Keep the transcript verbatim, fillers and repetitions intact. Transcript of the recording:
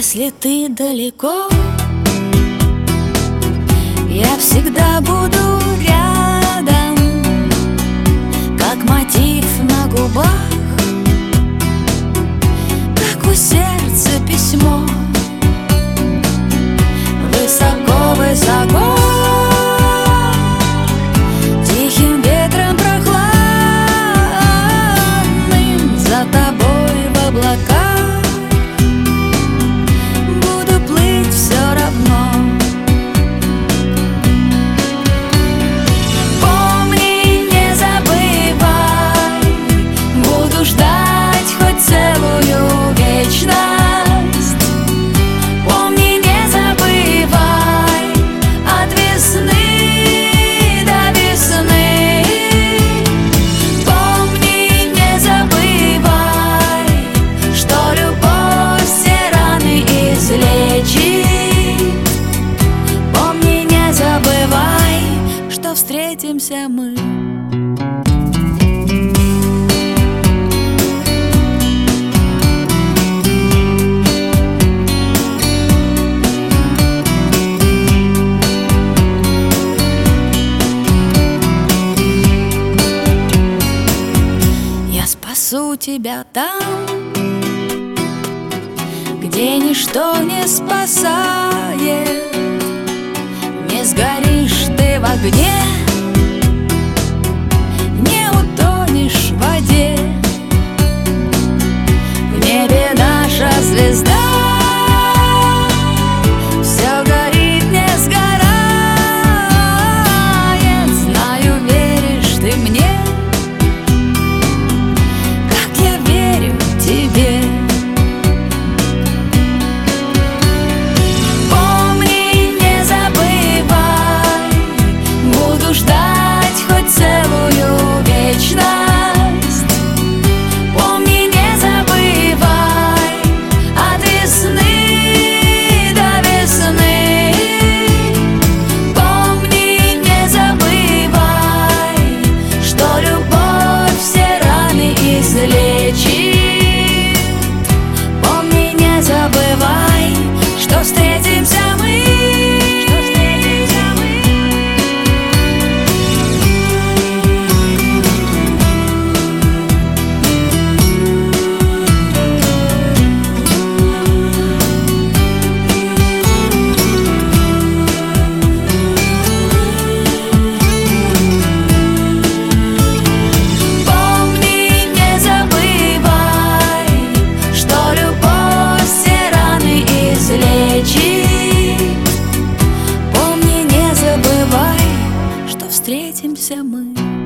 Если ты далеко, я всегда буду рядом, как мотив на губах, как у сердца письмо. Высоко-высоко, тихим ветром прохладным, за тобой в облаках буду плыть все равно. Помни, не забывай, буду ждать хоть целую вечность. Встретимся мы. Я спасу тебя там, где ничто не спасает. Не сгоришь ты в огне, не утонешь в воде. В небе наша звезда все горит, не сгорает. Знаю, веришь ты мне, как я верю тебе. Ждать хоть целую вечность. Помни, не забывай, от весны до весны. Помни, не забывай, что любовь все раны излечит. Помни, не забывай, что встретимся мы. Помни, не забывай, что встретимся мы.